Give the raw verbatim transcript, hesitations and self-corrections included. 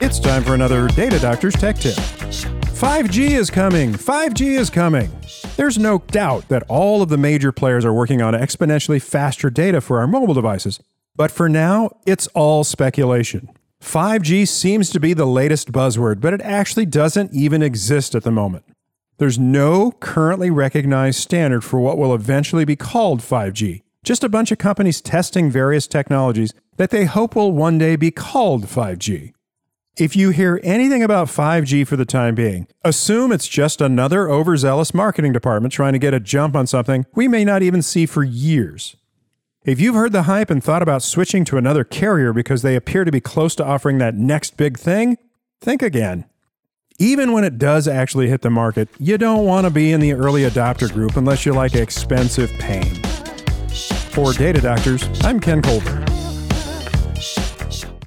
It's time for another Data Doctor's Tech Tip. five G is coming! five G is coming! There's no doubt that all of the major players are working on exponentially faster data for our mobile devices. But for now, it's all speculation. five G seems to be the latest buzzword, but it actually doesn't even exist at the moment. There's no currently recognized standard for what will eventually be called five G. Just a bunch of companies testing various technologies that they hope will one day be called five G. If you hear anything about five G for the time being, assume it's just another overzealous marketing department trying to get a jump on something we may not even see for years. If you've heard the hype and thought about switching to another carrier because they appear to be close to offering that next big thing, think again. Even when it does actually hit the market, you don't want to be in the early adopter group unless you like expensive pain. For Data Doctors, I'm Ken Colbert.